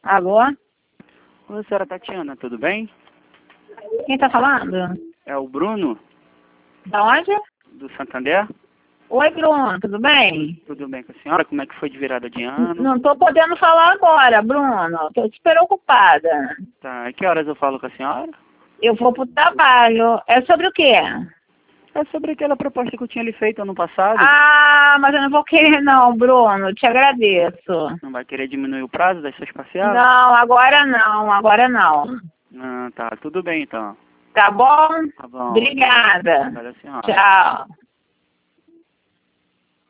Alô? Oi, senhora Tatiana, tudo bem? Quem tá falando? É o Bruno, Da onde? do Santander. Oi, Bruno, tudo bem? Tudo bem com a senhora? Como é que foi de virada de ano? Não tô podendo falar agora, Bruno. Tô super ocupada. Tá, e que horas eu falo com a senhora? Eu vou pro trabalho. É sobre o quê? É sobre aquela proposta que eu tinha lhe feito ano passado. Ah, mas eu não vou querer não, Bruno. Te agradeço. Não vai querer diminuir o prazo das suas parcelas? Não, agora não, agora não. Ah, tá, tudo bem então. Tá bom? Tá bom. Obrigada. Obrigada, senhora. Tchau.